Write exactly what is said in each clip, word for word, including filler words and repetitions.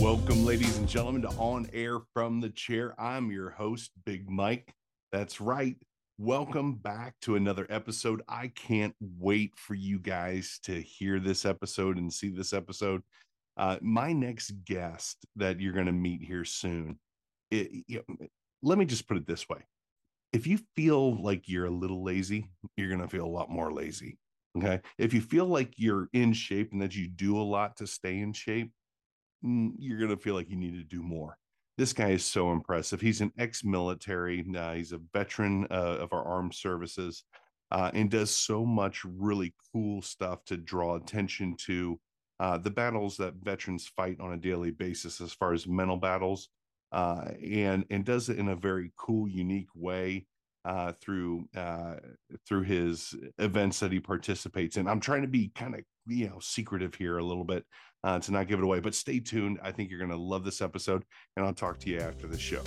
Welcome, ladies and gentlemen, to On Air from the Chair. I'm your host, Big Mike. That's right. Welcome back to another episode. I can't wait for you guys to hear this episode and see this episode. Uh, my next guest that you're going to meet here soon, it, you know, let me just put it this way. If you feel like you're a little lazy, you're going to feel a lot more lazy. Okay. If you feel like you're in shape and that you do a lot to stay in shape, you're going to feel like you need to do more. This guy is so impressive. He's an ex-military. Uh, he's a veteran uh, of our armed services uh, and does so much really cool stuff to draw attention to uh, the battles that veterans fight on a daily basis as far as mental battles, uh, and, and does it in a very cool, unique way uh, through uh, through his events that he participates in. I'm trying to be kind of, you know, secretive here a little bit uh, to not give it away, but stay tuned. I think you're going to love this episode, and I'll talk to you after the show.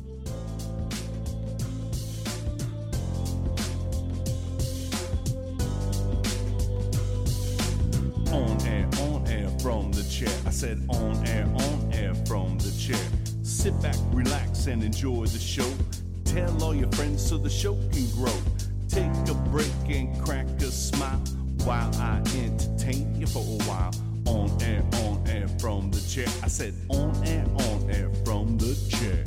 On air, on air from the chair. I said on air, on air from the chair. Sit back, relax, and enjoy the show. Tell all your friends so the show can grow. Take a break and crack a smile while I entertain you for a while. On air, on air from the chair. I said on air, on air from the chair.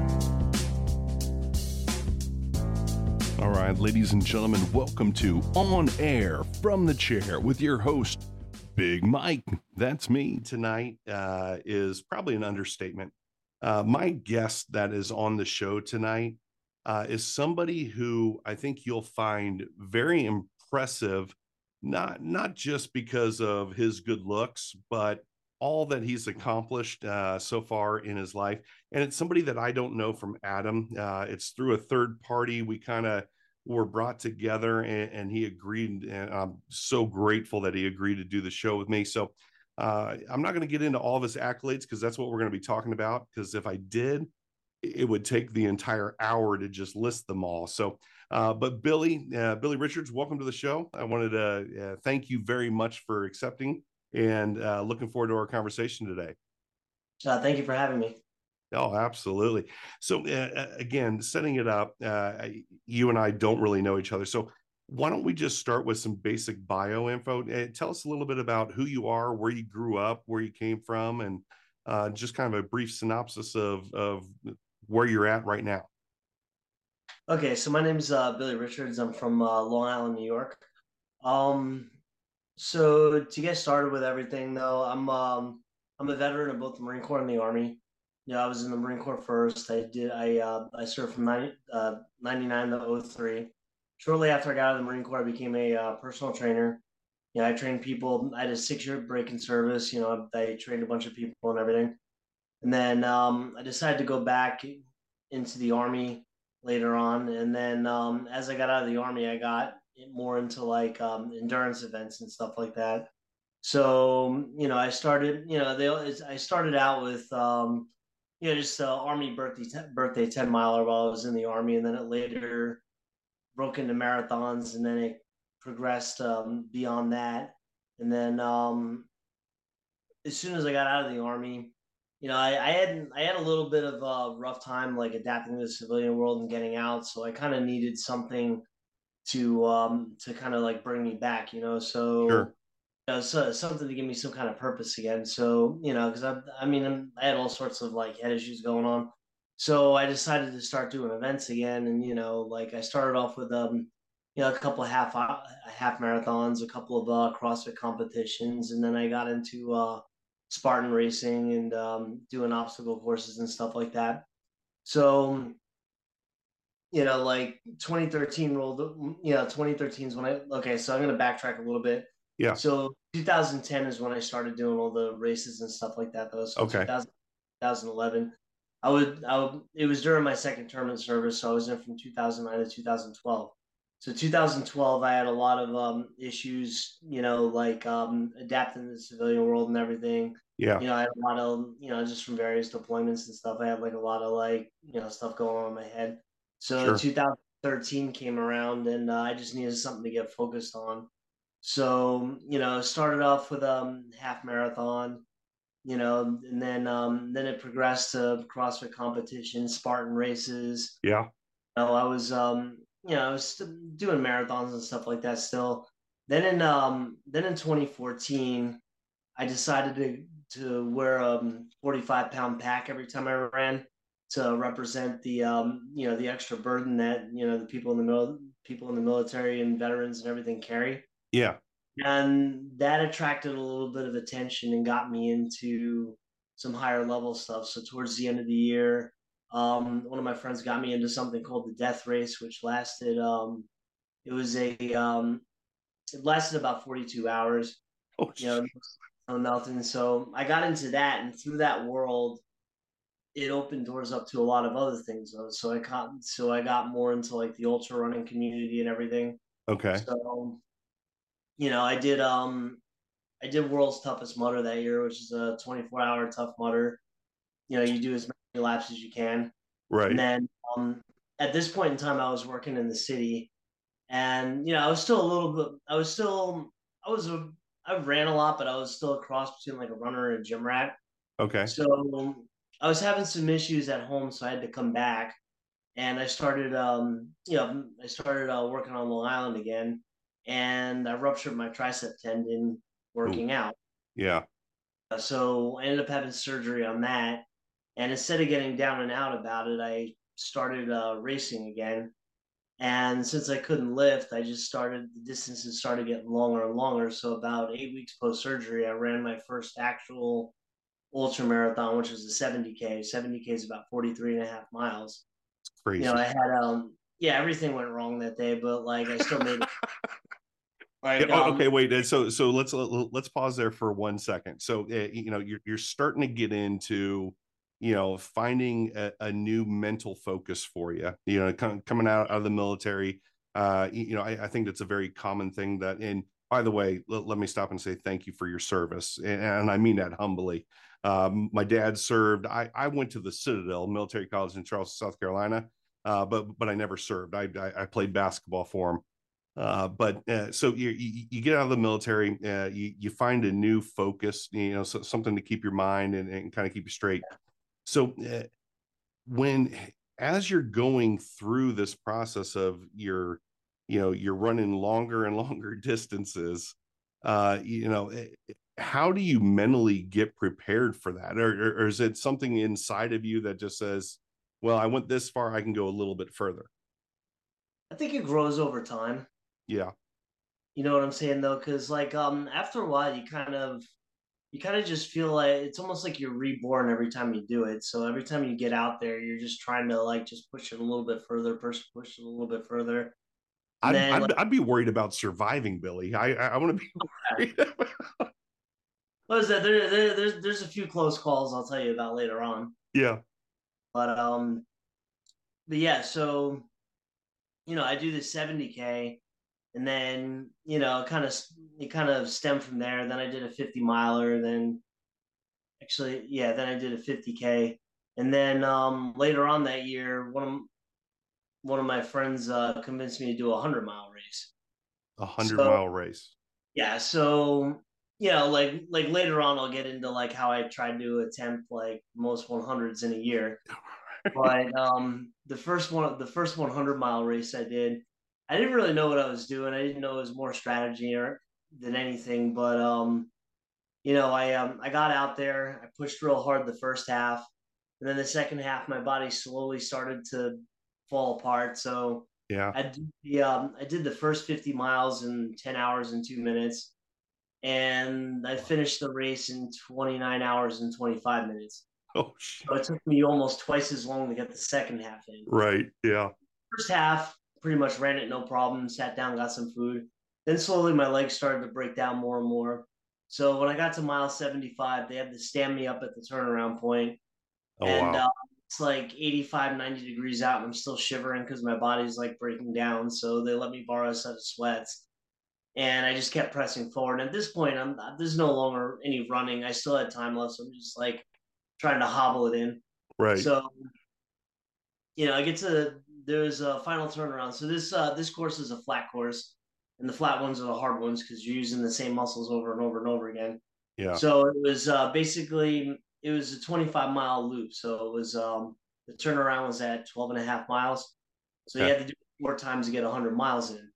All right, ladies and gentlemen, welcome to On Air from the Chair with your host, Big Mike. That's me. Tonight uh, is probably an understatement. Uh, my guest that is on the show tonight uh, is somebody who I think you'll find very impressive, not not just because of his good looks, but all that he's accomplished uh, so far in his life. And it's somebody that I don't know from Adam. Uh, it's through a third party. We kind of were brought together, and, and he agreed. And I'm so grateful that he agreed to do the show with me. So uh, I'm not going to get into all of his accolades because that's what we're going to be talking about. Because if I did, it would take the entire hour to just list them all. So, uh, but Billy, uh, Billy Richards, welcome to the show. I wanted to uh, thank you very much for accepting, and uh, looking forward to our conversation today. Uh, thank you for having me. Oh, absolutely. So uh, again, setting it up, uh, you and I don't really know each other. So why don't we just start with some basic bio info? Uh, tell us a little bit about who you are, where you grew up, where you came from, and uh, just kind of a brief synopsis of, of where you're at right now. Okay, so my name's uh, Billy Richards. I'm from uh, Long Island, New York. Um, so to get started with everything, though, I'm um, I'm a veteran of both the Marine Corps and the Army. Yeah, I was in the Marine Corps first. I did I uh, I served from ninety, uh, ninety-nine to oh three. Shortly after I got out of the Marine Corps, I became a uh, personal trainer. Yeah, I trained people. I had a six year break in service. You know, I trained a bunch of people and everything. And then um, I decided to go back into the Army later on. And then um, as I got out of the Army, I got more into like um, endurance events and stuff like that. So, you know, I started, you know, they I started out with, um, you know, just uh, Army birthday, birthday ten miler while I was in the Army. And then it later broke into marathons, and then it progressed um, beyond that. And then um, as soon as I got out of the Army, you know, I, I had I had a little bit of a rough time like adapting to the civilian world and getting out. So I kind of needed something to um to kind of like bring me back, you know. Sure. So, you know, so something to give me some kind of purpose again. So, you know, because I I mean I'm, I had all sorts of like head issues going on. So I decided to start doing events again, and you know, like I started off with um you know a couple of half uh, half marathons, a couple of uh, CrossFit competitions, and then I got into uh Spartan racing and um, doing obstacle courses and stuff like that. So, you know, like twenty thirteen rolled, you know, twenty thirteen is when I, okay, so I'm going to backtrack a little bit. Yeah. So two thousand ten is when I started doing all the races and stuff like that, though. So Okay. two thousand, twenty eleven, I would, I would, it was during my second term in service. So I was in from two thousand nine to two thousand twelve. So two thousand twelve, I had a lot of um, issues, you know, like um, adapting to the civilian world and everything. Yeah. You know, I had a lot of, you know, just from various deployments and stuff. I had like a lot of like, you know, stuff going on in my head. So Sure. two thousand thirteen came around, and uh, I just needed something to get focused on. So, you know, started off with um half marathon, you know, and then um, then it progressed to CrossFit competitions, Spartan races. Yeah. You know, I was um, you know, I was st- doing marathons and stuff like that still. Then in um, then in twenty fourteen, I decided to to wear a um, forty-five pound pack every time I ran to represent the um, you know, the extra burden that, you know, the people in the mil- people in the military and veterans and everything carry. Yeah. And that attracted a little bit of attention and got me into some higher level stuff. So towards the end of the year, um, one of my friends got me into something called the Death Race, which lasted um, it was a um, it lasted about forty-two hours. Oh, You know, on Melton. So I got into that, and through that world, it opened doors up to a lot of other things. Though. So I got so I got more into like the ultra running community and everything. okay. So you know, I did um I did World's Toughest Mudder that year, which is a twenty-four hour tough mudder. You know, you do as many laps as you can, and Right. then um at this point in time, I was working in the city, and you know, I was still a little bit. I was still I was a I ran a lot, but I was still a cross between like a runner and a gym rat. Okay. So I was having some issues at home, so I had to come back, and I started, um, you know, I started uh, working on Long Island again, and I ruptured my tricep tendon Oh, working out. yeah. So I ended up having surgery on that, and instead of getting down and out about it, I started uh, racing again. And since I couldn't lift, I just started the distances started getting longer and longer. So about eight weeks post surgery, I ran my first actual ultra marathon, which was a seventy K. seventy K is about forty-three and a half miles. You know, Crazy. I had, um, yeah, everything went wrong that day, but like I still made it. Yeah. Like, Oh, um, okay. Wait. uh, So, so let's let's pause there for one second. So, uh, you know, you're you're starting to get into, you know, finding a, a new mental focus for you. You know, com- coming out, out of the military. Uh, you, you know, I, I think that's a very common thing. That, and by the way, let, let me stop and say thank you for your service, and, and I mean that humbly. Um, my dad served. I I went to the Citadel Military College in Charleston, South Carolina, uh, but but I never served. I I, I played basketball for him. Uh, but uh, so you, you, you get out of the military, uh, you you find a new focus, you know, so, something to keep your mind and, and kind of keep you straight. So uh, when as you're going through this process of your, you know, you're running longer and longer distances, uh, you know, eh, how do you mentally get prepared for that, or, or, or is it something inside of you that just says, "Well, I went this far, I can go a little bit further." I think it grows over time. Yeah, You know what I'm saying though? Because like um after a while you kind of you kind of just feel like it's almost like you're reborn every time you do it. So every time you get out there, you're just trying to like just push it a little bit further, push push it a little bit further. And I'd, then like I'd I'd be worried about surviving, Billy. I I, I want to be worried. About, what is that? There, there there's there's a few close calls I'll tell you about later on. yeah. But um but yeah, so you know, I do the seventy K and then, you know, kind of it kind of stemmed from there. Then I did a fifty miler, then actually, yeah, then I did a fifty K. And then um, later on that year, one of one of my friends uh, convinced me to do a hundred mile race. A hundred So mile race. yeah, so you know, like like later on, I'll get into like how I tried to attempt like most one hundreds in a year. But um, the first one, the first one hundred mile race I did, I didn't really know what I was doing. I didn't know it was more strategy or than anything. But um, you know, I um, I got out there, I pushed real hard the first half, and then the second half, my body slowly started to fall apart. So Yeah. I did the um, I did the first fifty miles in ten hours and two minutes, and I finished the race in twenty-nine hours and twenty-five minutes. Oh shit. So it took me almost twice as long to get the second half in. Right. Yeah. First half, pretty much ran it no problem, sat down, got some food. Then slowly my legs started to break down more and more. So when I got to mile seventy-five, they had to stand me up at the turnaround point, Oh and wow. uh, it's like eighty-five, ninety degrees out, and I'm still shivering because my body's like breaking down. So they let me borrow a set of sweats, and I just kept pressing forward. And at this point, I'm there's no longer any running. I still had time left, so I'm just like trying to hobble it in. Right. So you know, I get to there's a final turnaround. So this uh, this course is a flat course, and the flat ones are the hard ones because you're using the same muscles over and over and over again. Yeah. So it was uh, basically it was a twenty-five mile loop. So it was um, the turnaround was at twelve and a half miles. So you Okay. had to do it four times to get one hundred miles in.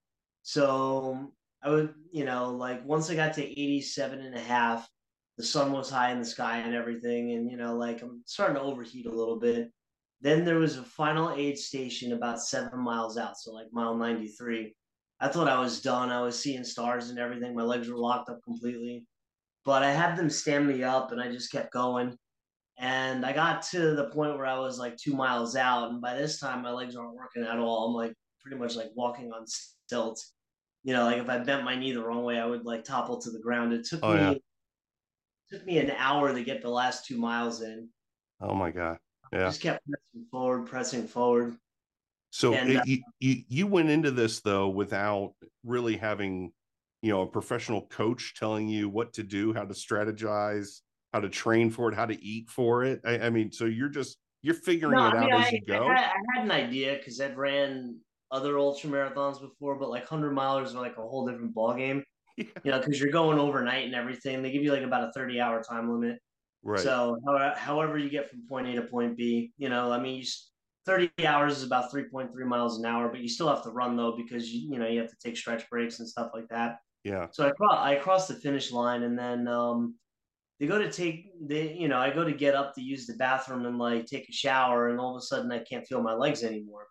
So I would, you know, like once I got to eighty-seven and a half, the sun was high in the sky and everything. And, you know, like I'm starting to overheat a little bit. Then there was a final aid station about seven miles out. So like mile ninety-three. I thought I was done. I was seeing stars and everything. My legs were locked up completely. But I had them stand me up and I just kept going. And I got to the point where I was like two miles out. And by this time, my legs aren't working at all. I'm like pretty much like walking on stilts. You know, like if I bent my knee the wrong way, I would like topple to the ground. It took Oh yeah. me took me an hour to get the last two miles in. Oh my God. Yeah. Just kept pressing forward, pressing forward. So And uh, it, you, you you went into this though without really having, you know, a professional coach telling you what to do, how to strategize, how to train for it, how to eat for it. I, I mean, so you're just you're no, figuring it I mean, out I, as you I, go. had, I had an idea because I'd ran other ultra marathons before, but like one hundred milers are like a whole different ball game. Yeah. You know, because you're going overnight and everything. They give you like about a thirty hour time limit. Right. So, however you get from point A to point B, you know, I mean, you, thirty hours is about three point three miles an hour, but you still have to run though because you, you know you have to take stretch breaks and stuff like that. Yeah. So I cross I crossed the finish line, and then um, they go to take they you know I go to get up to use the bathroom and like take a shower, and all of a sudden I can't feel my legs anymore.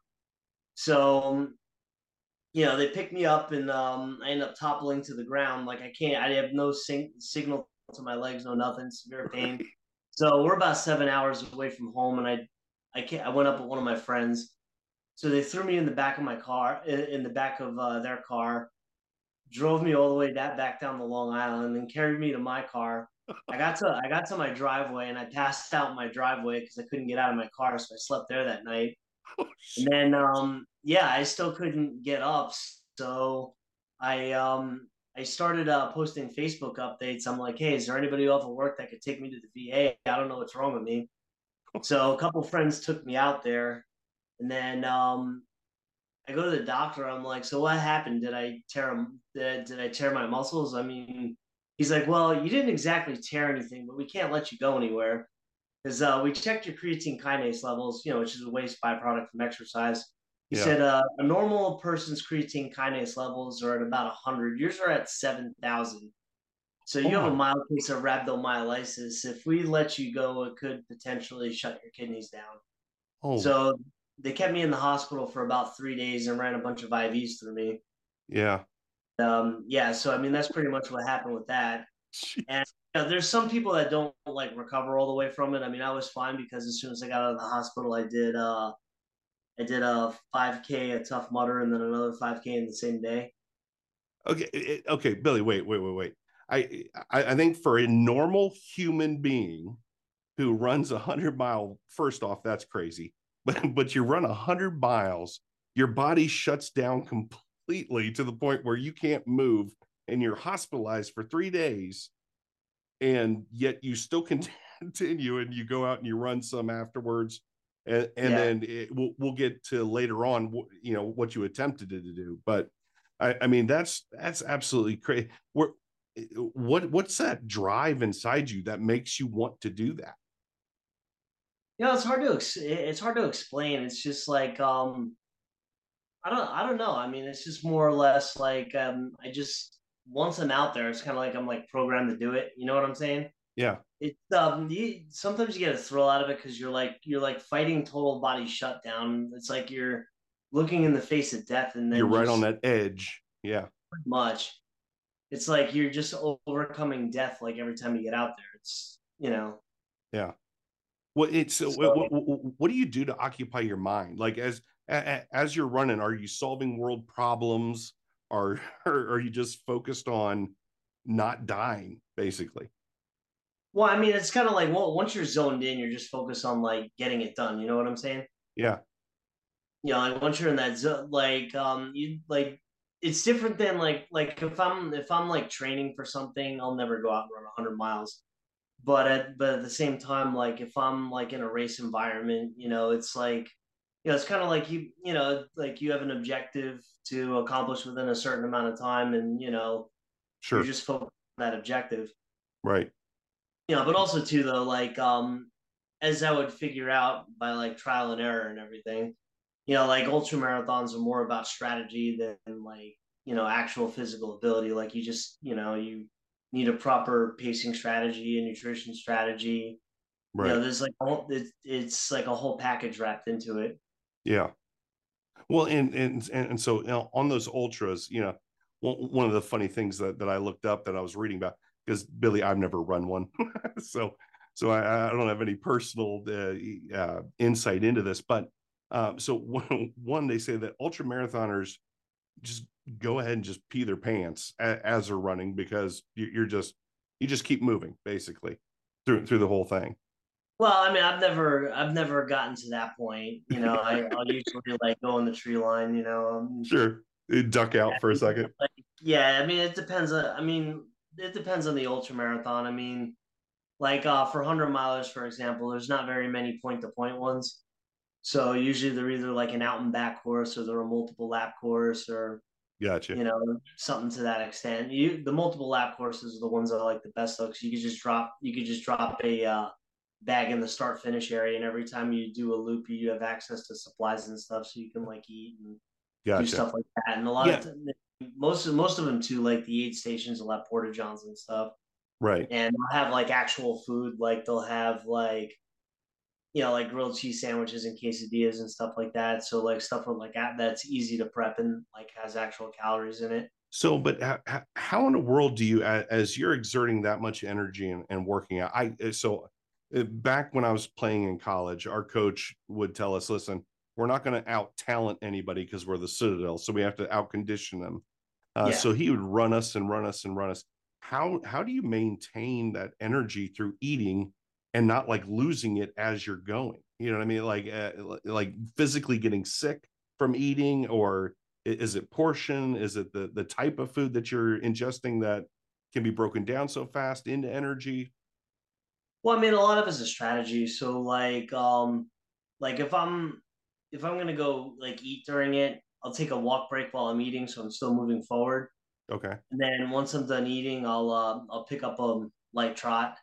So um, you know, they pick me up and um, I end up toppling to the ground. Like I can't, I have no sing- signal to my legs, no nothing, severe pain. So we're about seven hours away from home, and I, I can't. I went up with one of my friends. So they threw me in the back of my car, in, in the back of uh, their car, drove me all the way that back down to Long Island, and carried me to my car. I got to I got to my driveway, and I passed out in my driveway because I couldn't get out of my car, so I slept there that night. Oh, And shit. then um yeah, I still couldn't get up. So I um I started uh, posting Facebook updates. I'm like, hey, is there anybody off of work that could take me to the V A? I don't know what's wrong with me. So a couple friends took me out there, and then um I go to the doctor. I'm like, so what happened? Did I tear did, did I tear my muscles? I mean, he's like, well, you didn't exactly tear anything, but we can't let you go anywhere because uh, we checked your creatine kinase levels, you know, which is a waste byproduct from exercise. He Yeah. said uh, a normal person's creatine kinase levels are at about one hundred. Yours are at seven thousand. So Oh you have a my. mild case of rhabdomyolysis. If we let you go, it could potentially shut your kidneys down. Oh So they kept me in the hospital for about three days and ran a bunch of I Vs through me. yeah. Um, yeah, so I mean that's pretty much what happened with that. And Jeez. you know, there's some people that don't like recover all the way from it. I mean, I was fine because as soon as I got out of the hospital, I did uh I did a five K a Tough Mudder and then another five K in the same day. Okay. It, okay, Billy. Wait. Wait. Wait. Wait. I, I I think for a normal human being who runs a hundred mile, first off, that's crazy. But but you run a hundred miles, your body shuts down completely to the point where you can't move, and you're hospitalized for three days, and yet you still continue and you go out and you run some afterwards. And, and Yeah. then it, we'll we'll get to later on, you know, what you attempted to do. But I, I mean, that's that's absolutely crazy. What what's that drive inside you that makes you want to do that? You know, it's hard to ex- it's hard to explain. It's just like um I don't I don't know. I mean, it's just more or less like um I just once I'm out there, it's kind of like I'm like programmed to do it. You know what I'm saying? Yeah, It's um you, sometimes you get a thrill out of it because you're like you're like fighting total body shutdown. It's like you're looking in the face of death and you're then right on just that edge. Yeah, pretty much it's like you're just overcoming death like every time you get out there. It's you know yeah. What it's what, so what, what do you do to occupy your mind? Like as as you're running, are you solving world problems? Or, or are you just focused on not dying, basically? well, I mean, it's kind of like well, once you're zoned in, you're just focused on like getting it done. You know what I'm saying? Yeah, You know, like once you're in that zone, like um, you like it's different than like like if I'm if I'm like training for something, I'll never go out and run one hundred miles. But at but at the same time, like if I'm like in a race environment, you know, it's like you know, it's kind of like you you know, like you have an objective to accomplish within a certain amount of time, and you know, you're sure. just focused on that objective. Right. You know, but also too though, like um, as I would figure out by like trial and error and everything, you know, like ultra marathons are more about strategy than like, you know, actual physical ability. Like you just, you know, you need a proper pacing strategy and nutrition strategy. You know, Right. there's like a whole, it's, it's like a whole package wrapped into it. Yeah. Well, and and and, and so, you know, on those ultras, you know, one, one of the funny things that, that I looked up that I was reading about, because Billy, I've never run one, so so I, I don't have any personal uh, uh, insight into this, but um, so one, one they say that ultra marathoners just go ahead and just pee their pants a, as they're running, because you, you're just you just keep moving basically through through the whole thing. Well, I mean, I've never, I've never gotten to that point. You know, I, I'll usually like go on the tree line. You know, um, Sure, duck out for a second. like, yeah. I mean, it depends. On, I mean, it depends on the ultra marathon. I mean, like uh, for hundred milers, for example, there's not very many point to point ones. So usually they're either like an out and back course, or they're a multiple lap course, or Gotcha. you know something to that extent. You the multiple lap courses are the ones that I like the best though, because you could just drop you could just drop a uh, bag in the start finish area, and every time you do a loop, you have access to supplies and stuff, so you can like eat and do Gotcha. stuff like that. And a lot of Yeah. t- most of most of them too, like the aid stations will have porta johns and stuff, Right. and they'll have like actual food, like they'll have like you know, like grilled cheese sandwiches and quesadillas and stuff like that. So like stuff with like that that's easy to prep and like has actual calories in it. So, but how, how in the world do you, as you're exerting that much energy and, and working out? I so uh, back when I was playing in college, our coach would tell us, "Listen, we're not going to out talent anybody because we're the Citadel, so we have to out condition them." Uh, Yeah. so he would run us and run us and run us. How how do you maintain that energy through eating and not like losing it as you're going? You know what I mean? Like uh, like physically getting sick from eating, or is it portion? Is it the the type of food that you're ingesting that can be broken down so fast into energy? Well, I mean, a lot of it's a strategy. So like, um, like if I'm if I'm gonna go like eat during it, I'll take a walk break while I'm eating, so I'm still moving forward. Okay. And then once I'm done eating, I'll uh, I'll pick up a light trot.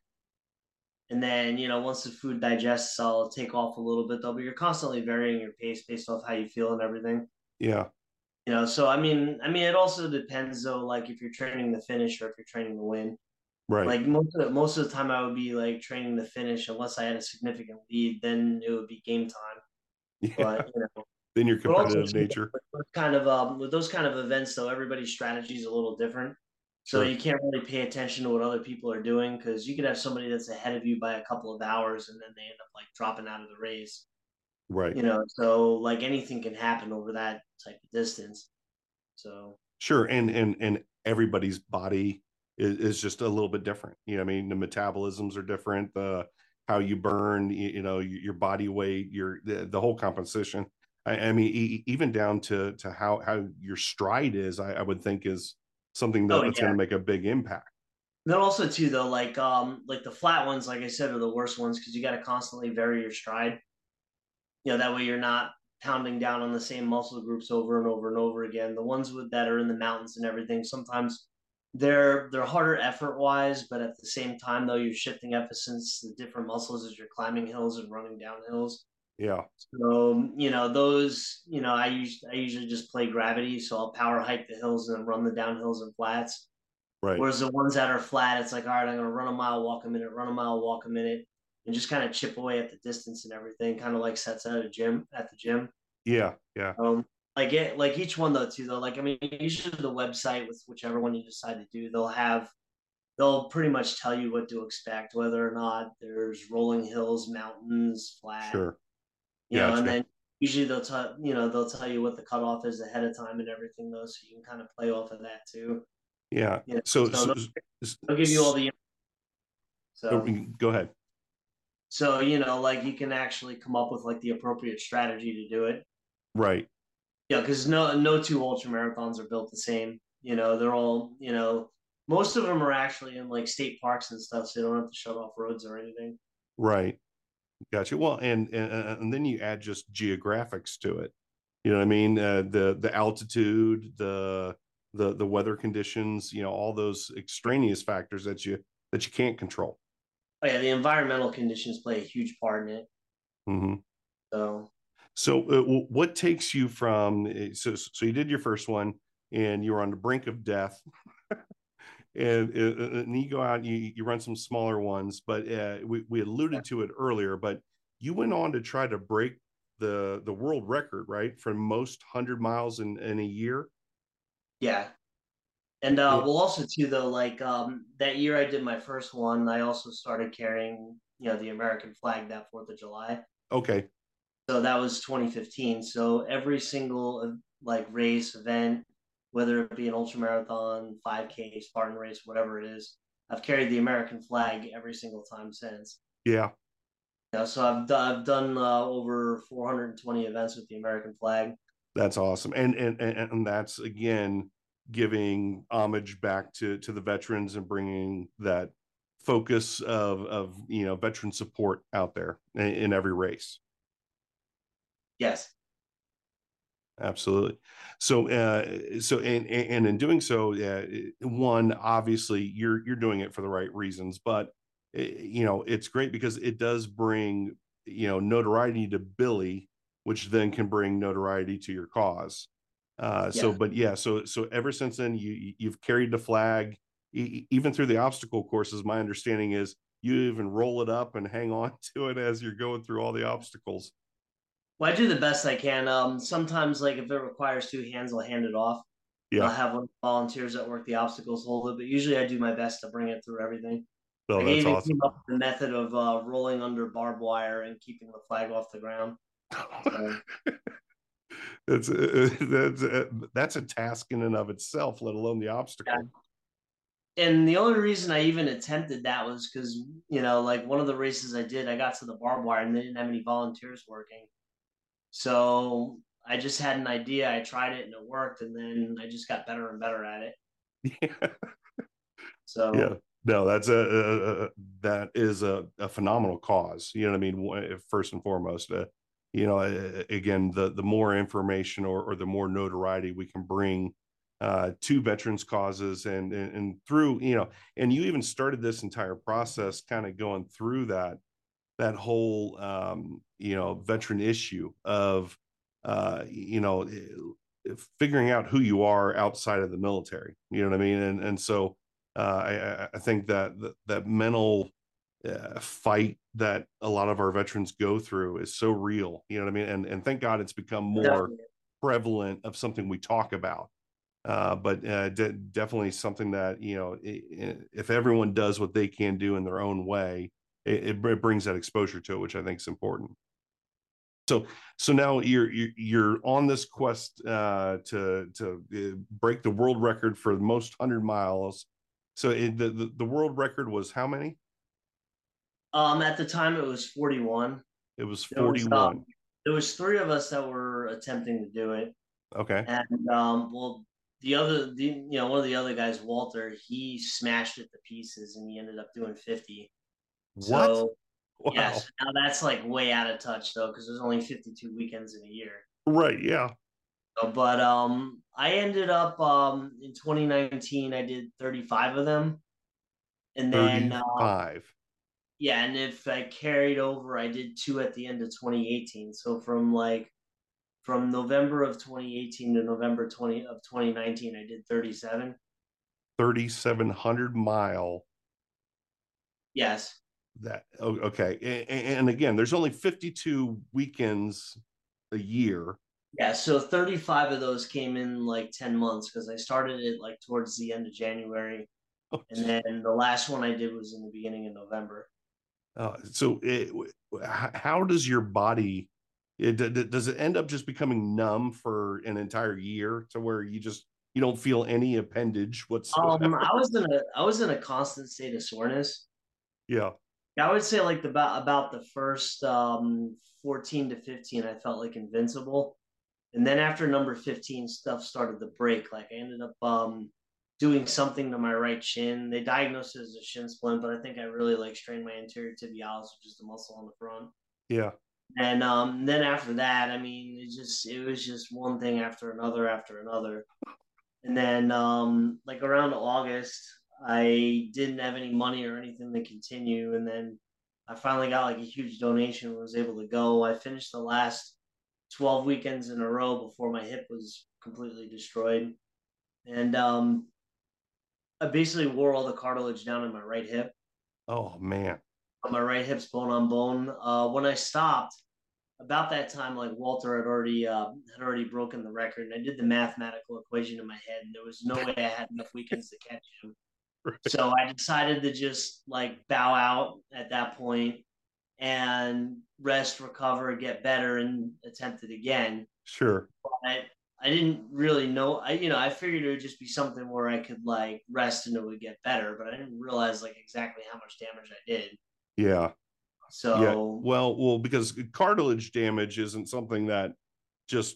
And then you know once the food digests, I'll take off a little bit though. But you're constantly varying your pace based off how you feel and everything. Yeah. You know, so I mean, I mean, it also depends though. Like if you're training the finish or if you're training the win. Right. Like most of the, most of the time, I would be like training the finish unless I had a significant lead. Then it would be game time. Yeah. But you know, Then your but also competitive too, nature. with those kind of um, with those kind of events, though, everybody's strategy is a little different. So Sure. you can't really pay attention to what other people are doing because you could have somebody that's ahead of you by a couple of hours, and then they end up like dropping out of the race. Right. You know, so like anything can happen over that type of distance. So Sure. And and and everybody's body is, is just a little bit different. You know, I mean, the metabolisms are different. The how you burn, you, you know, your body weight, your the, the whole composition. I, I mean, e- even down to to how how your stride is, I, I would think is something that, oh that's going yeah. to make a big impact. Then also too though, like um like the flat ones, like I said, are the worst ones because you got to constantly vary your stride. You know, that way you're not pounding down on the same muscle groups over and over and over again. The ones with that are in the mountains and everything, sometimes they're they're harder effort wise, but at the same time though, you're shifting emphasis to different muscles as you're climbing hills and running down hills. Yeah. So you know those, you know, I use I usually just play gravity, so I'll power hike the hills and then run the downhills and flats. Right. Whereas the ones that are flat, it's like, all right, I'm going to run a mile, walk a minute, run a mile, walk a minute, and just kind of chip away at the distance and everything, kind of like sets at a gym at the gym. Yeah. Yeah. Um, like it, like each one though too though. Like I mean, usually the website with whichever one you decide to do, they'll have they'll pretty much tell you what to expect, whether or not there's rolling hills, mountains, flat, Sure. you know, and Gotcha. then usually they'll tell you know they'll tell you what the cutoff is ahead of time and everything though, so you can kind of play off of that too. Yeah. You know, So, so so, they'll, they'll give you all so the so go ahead. so you know like you can actually come up with like the appropriate strategy to do it. Right. Yeah, because no no two ultra marathons are built the same. You know, they're all, you know, most of them are actually in like state parks and stuff, so you don't have to shut off roads or anything. Right. Gotcha. Well, and, and and then you add just geographics to it. You know what I mean? Uh, the the altitude, the the the weather conditions, you know, all those extraneous factors that you that you can't control. Oh yeah, the environmental conditions play a huge part in it. Mm-hmm. So So, uh, what takes you from uh, so so you did your first one and you were on the brink of death, and, uh, and you go out and you, you run some smaller ones, but uh, we we alluded to it earlier, but you went on to try to break the the world record, right, for most hundred miles in in a year. yeah, and uh, It, well, also too though, like um, that year I did my first one, I also started carrying, you know, the American flag that Fourth of July. okay, So that was twenty fifteen. So every single like race event, whether it be an ultra marathon, five K, Spartan race, whatever it is, I've carried the American flag every single time since. yeah, Yeah, so I've done I've done uh, over four hundred twenty events with the American flag. that's awesome, and and and, and that's again giving homage back to to the veterans and bringing that focus of of you know veteran support out there in, in every race. Yes. Absolutely. So, uh, so, and, and in doing so, uh, one, obviously you're, you're doing it for the right reasons, but uh, you know, it's great because it does bring, you know, notoriety to Billy, which then can bring notoriety to your cause. Uh, so, Yeah. but yeah, so, so ever since then you, you've carried the flag, e- even through the obstacle courses. My understanding is you even roll it up and hang on to it as you're going through all the obstacles. Well, I do the best I can. Um, sometimes, like if it requires two hands, I'll hand it off, and Yeah. I'll have one of the volunteers that work the obstacles hold it. But usually, I do my best to bring it through everything. So I that's even awesome. came up with the method of uh, rolling under barbed wire and keeping the flag off the ground. So That's uh, that's uh, that's a task in and of itself, let alone the yeah. obstacle. And the only reason I even attempted that was because, you know, like one of the races I did, I got to the barbed wire and they didn't have any volunteers working. So I just had an idea. I tried it and it worked, and then I just got better and better at it. Yeah, yeah. So No, that's a, a, a that is a, a phenomenal cause. You know what I mean? First and foremost, uh, you know, again, the the more information or, or the more notoriety we can bring uh, to veterans causes and, and and through, you know, and you even started this entire process kind of going through that that whole um, you know veteran issue of uh, you know figuring out who you are outside of the military. You know what I mean? And and so uh, I, I think that that, that mental uh, fight that a lot of our veterans go through is so real. You know what I mean? And and thank God it's become more definitely. prevalent of something we talk about. Uh, but uh, de- definitely something that you know, if everyone does what they can do in their own way, it, it brings that exposure to it, which I think is important. So, so now you're you're, you're on this quest uh, to to uh, break the world record for the most hundred miles. So it, the, the the world record was how many? Um, at the time, it was forty-one. It was There was um, forty-one. there was three of us that were attempting to do it, Okay. and um, well, the other, the you know, one of the other guys, Walter, he smashed it to pieces, and he ended up doing fifty. What? So Wow. yes, now that's like way out of touch though, because there's only fifty-two weekends in a year. Right. Yeah. So, but um, I ended up um in twenty nineteen, I did thirty-five of them, and then uh, thirty-five. yeah, and if I carried over, I did two at the end of twenty eighteen. So from like from November of twenty eighteen to November twenty of twenty nineteen, I did thirty-seven. thirty-seven hundred mile. Yes. That okay. And, and again, there's only fifty-two weekends a year. Yeah, so thirty-five of those came in like ten months because I started it like towards the end of January. And then the last one I did was in the beginning of November. Uh, so, it, how does your body? It, does it end up just becoming numb for an entire year to where you just you don't feel any appendage Um, whatsoever? I was in a I was in a constant state of soreness. Yeah, Yeah, I would say like the about about the first um fourteen to fifteen, I felt like invincible. And then after number fifteen, stuff started to break. Like I ended up um doing something to my right shin. They diagnosed it as a shin splint, but I think I really like strained my anterior tibialis, which is the muscle on the front. yeah. And um then after that, I mean, it just it was just one thing after another after another. And then um like around August, I didn't have any money or anything to continue, and then I finally got like a huge donation and was able to go. I finished the last twelve weekends in a row before my hip was completely destroyed. And um, I basically wore all the cartilage down in my right hip. Oh man. My right hip's bone on bone. Uh, when I stopped, about that time, like Walter had already uh, had already broken the record, and I did the mathematical equation in my head, and there was no way I had enough weekends to catch him. Right. So I decided to just like bow out at that point and rest, recover, get better, and attempt it again. Sure. But I didn't really know. I you know I figured it would just be something where I could like rest and it would get better, but I didn't realize like exactly how much damage I did. Yeah. Yeah. So Well, well, because cartilage damage isn't something that just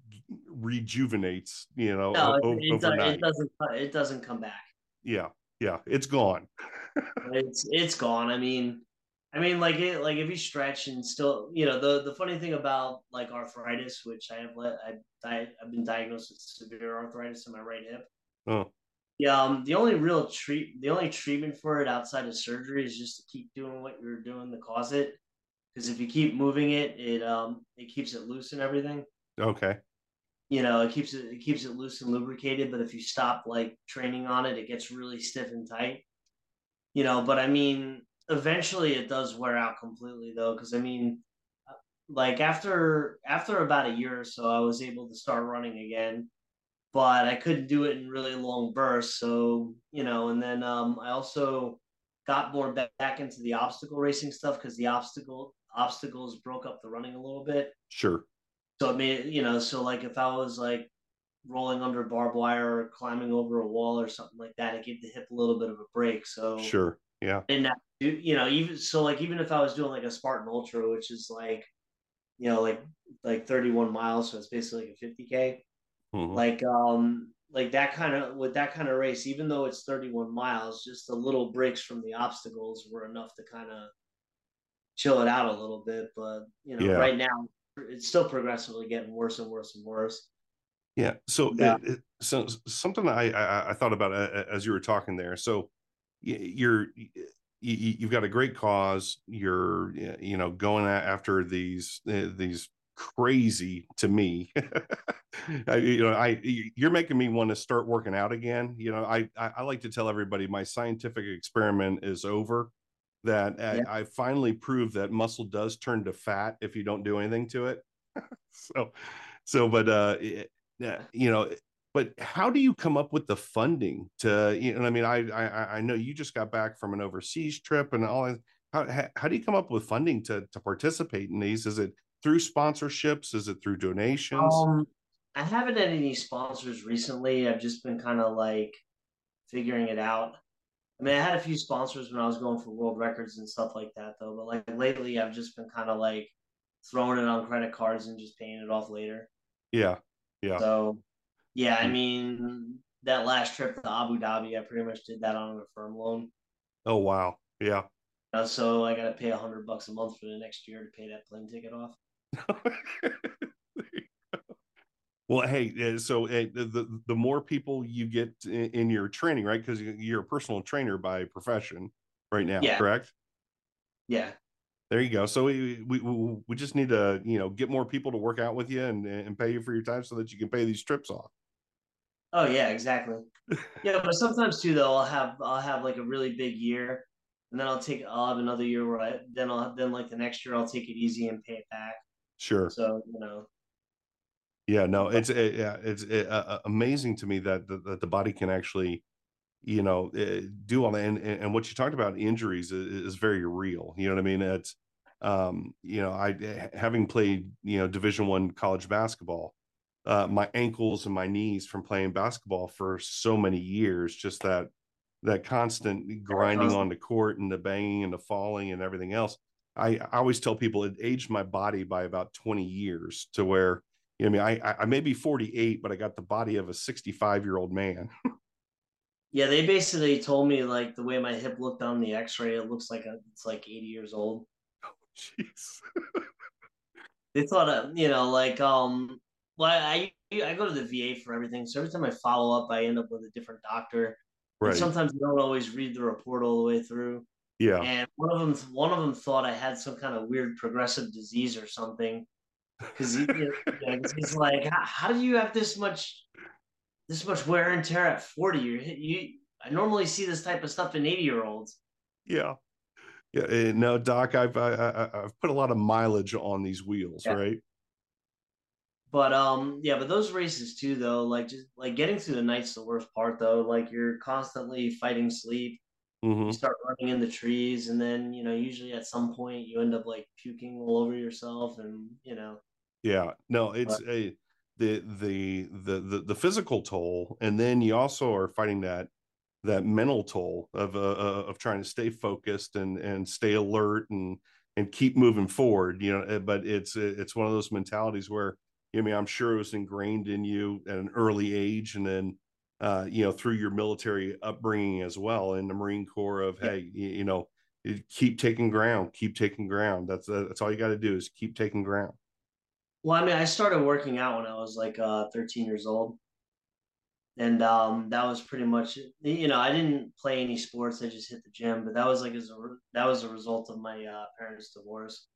rejuvenates, you know, no, o- it, o- it, it overnight. doesn't it doesn't come back. Yeah. Yeah. It's gone. It's it's gone. I mean, I mean, like it, like if you stretch and still, you know, the the funny thing about like arthritis, which I have let I, I I've been diagnosed with severe arthritis in my right hip. Oh, Yeah, um, the only real treat, the only treatment for it outside of surgery is just to keep doing what you're doing to cause it. Because if you keep moving it, it um it keeps it loose and everything. okay. You know, it keeps it it keeps it loose and lubricated. But if you stop like training on it, it gets really stiff and tight. You know, but I mean, eventually it does wear out completely though. Because I mean, like after after about a year or so, I was able to start running again, but I couldn't do it in really long bursts. So, you know, and then um, I also got more back into the obstacle racing stuff because the obstacle obstacles broke up the running a little bit. Sure. So it made, you know, so like if I was like rolling under barbed wire or climbing over a wall or something like that, it gave the hip a little bit of a break. So Sure. Yeah. I didn't have to do, you know, even so like even if I was doing like a Spartan Ultra, which is like, you know, like like thirty-one miles, so it's basically like a fifty K, Mhm. like um like that kind of with that kind of race, even though it's thirty-one miles, just the little breaks from the obstacles were enough to kind of chill it out a little bit. But you know, Yeah. right now it's still progressively getting worse and worse and worse. Yeah. So, Yeah. it, it, so something I, I I thought about uh, as you were talking there. So, you're you, you've got a great cause. You're you know going after these uh, these crazy to me. I, you know, I you're making me want to start working out again. You know, I I like to tell everybody my scientific experiment is over. That Yeah. I, I finally proved that muscle does turn to fat if you don't do anything to it. So, so, but uh, yeah, you know, but how do you come up with the funding to, you know, I mean, I, I, I know you just got back from an overseas trip and all. How, how do you come up with funding to, to participate in these? Is it through sponsorships? Is it through donations? Um, I haven't had any sponsors recently. I've just been kind of like figuring it out. I mean, I had a few sponsors when I was going for world records and stuff like that, though. But like lately, I've just been kind of like throwing it on credit cards and just paying it off later. Yeah. Yeah. So, yeah, I mean, that last trip to Abu Dhabi, I pretty much did that on a firm loan. Oh, wow. Yeah. Uh, so I got to pay a hundred bucks a month for the next year to pay that plane ticket off. Well, hey, uh, so uh, the the more people you get in, in your training, right? Because you're a personal trainer by profession right now, Yeah, correct? yeah. There you go. So we, we we just need to, you know, get more people to work out with you and and pay you for your time so that you can pay these trips off. Oh yeah, exactly. Yeah, but sometimes too though, I'll have I'll have like a really big year, and then I'll take I'll have another year where I then I'll then like the next year I'll take it easy and pay it back. Sure. So you know, Yeah. No, but it's it, yeah, it's it, uh, amazing to me that, that that the body can actually, you know, uh, do all that. And and what you talked about injuries is, is very real. You know what I mean? It's um, you know, I having played, you know, Division One college basketball, uh, my ankles and my knees from playing basketball for so many years, just that that constant grinding on the court and the banging and the falling and everything else. I, I always tell people it aged my body by about twenty years to where, you know, I mean, I, I may be forty-eight, but I got the body of a sixty-five year old man. yeah, they basically told me like the way my hip looked on the X-ray, it looks like a, it's like eighty years old. Jeez. They thought, uh, you know, like um, well, I I go to the V A for everything, so every time I follow up, I end up with a different doctor. and Right. sometimes you don't always read the report all the way through. Yeah. And one of them, one of them thought I had some kind of weird progressive disease or something. Because he, you know, he's like, how, how do you have this much, this much wear and tear at forty? You, you, I normally see this type of stuff in eighty year olds. Yeah. Yeah. And no, Doc, I've I, I, I've put a lot of mileage on these wheels, Yeah. right? But um, yeah, but those races too, though, like just like getting through the night's the worst part, though. Like you're constantly fighting sleep. You Mm-hmm. start running in the trees, and then you know, usually at some point you end up like puking all over yourself, and you know, Yeah. No, but it's a the the the the the physical toll, and then you also are fighting that that mental toll of uh, uh, of trying to stay focused and and stay alert and and keep moving forward. You know, eh, but it's it's one of those mentalities where, I mean, I'm sure it was ingrained in you at an early age, and then uh, you know, through your military upbringing as well in the Marine Corps of, yeah. hey, you, you know, keep taking ground, keep taking ground. That's uh, that's all you got to do is keep taking ground. Well, I mean, I started working out when I was like uh, thirteen years old, and um, that was pretty much it. You know, I didn't play any sports; I just hit the gym. But that was like as a that was a result of my uh, parents' divorce.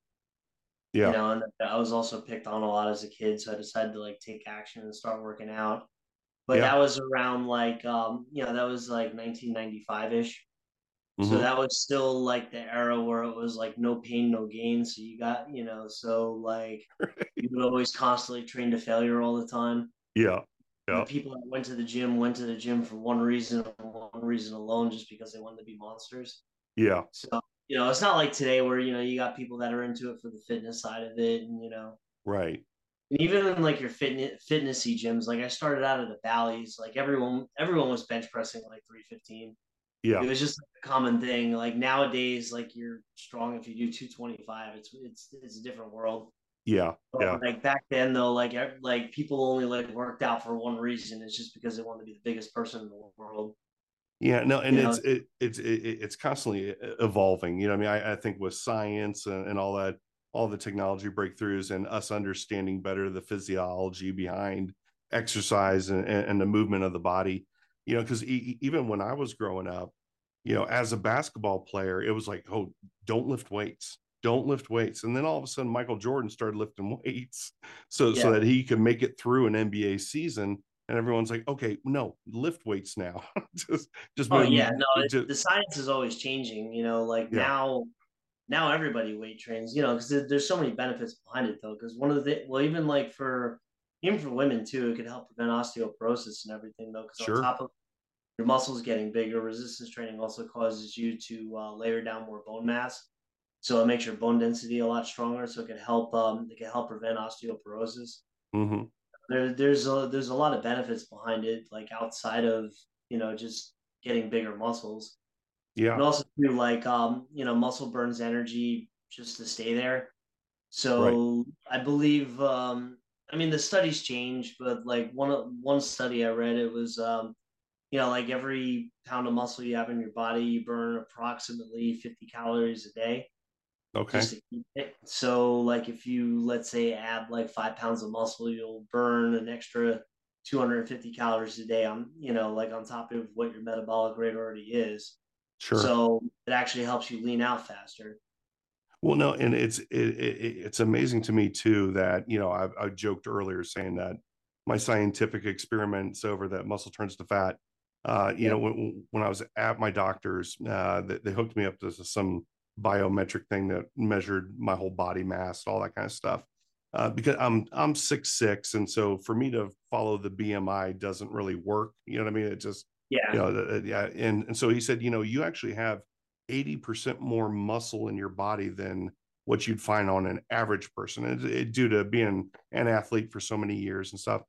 You Yeah. know, and I was also picked on a lot as a kid, so I decided to like take action and start working out. But Yeah. that was around like um, you know, that was like nineteen ninety-five ish. So Mm-hmm. that was still like the era where it was like no pain, no gain. So you got, you know, so like you would always constantly train to failure all the time. Yeah. The Yeah. people that went to the gym went to the gym for one reason, one reason alone, just because they wanted to be monsters. Yeah. So, you know, it's not like today where, you know, you got people that are into it for the fitness side of it. And, you know, Right. and even in like your fitness fitnessy gyms, like I started out at the Valleys, like everyone everyone was bench pressing like three fifteen. It Yeah. was just a common thing. Like nowadays, like you're strong if you do two twenty-five. It's it's it's a different world. Yeah. But Yeah. like back then though, like like people only like worked out for one reason. It's just because they wanted to be the biggest person in the world. Yeah, no, and You know, it's it, it's it, it's constantly evolving. You know, I mean, I, I think with science and, and all that, all the technology breakthroughs, and us understanding better the physiology behind exercise and, and the movement of the body. You know, because e- even when I was growing up, you know, as a basketball player, it was like, oh, don't lift weights, don't lift weights, and then all of a sudden, Michael Jordan started lifting weights, so so yeah. that he could make it through an N B A season. And everyone's like, okay, no, lift weights now. just just Oh yeah, no, it, just the science is always changing. You know, like yeah, now now everybody weight trains. You know, because there, there's so many benefits behind it though. Because one of the well, even like for even for women too, it could help prevent osteoporosis and everything though. Because on sure. top of your muscles getting bigger, resistance training also causes you to uh, layer down more bone mass. So it makes your bone density a lot stronger. So it can help um, it can help prevent osteoporosis. Hmm. There, there's a there's a lot of benefits behind it, like outside of you know just getting bigger muscles, and Yeah, also too like um, you know muscle burns energy just to stay there. right. So I believe um, I mean the studies change, but like one one study I read it was um, you know, like every pound of muscle you have in your body, you burn approximately fifty calories a day Okay, just to keep it. So, like, if you, let's say, add like five pounds of muscle, you'll burn an extra two hundred fifty calories a day on, you know, like on top of what your metabolic rate already is. sure. So, it actually helps you lean out faster. Well, no, and it's it, it, it's amazing to me too that, you know, I, I joked earlier saying that my scientific experiments over that muscle turns to fat. Uh, you Yeah. know, when when I was at my doctor's, uh, they, they hooked me up to some biometric thing that measured my whole body mass, all that kind of stuff. Uh, because I'm I'm six six, and so for me to follow the B M I doesn't really work. You know what I mean? It just, you Yeah. know, uh, yeah. And and so he said, you know, you actually have eighty percent more muscle in your body than what you'd find on an average person, it, it, due to being an athlete for so many years and stuff.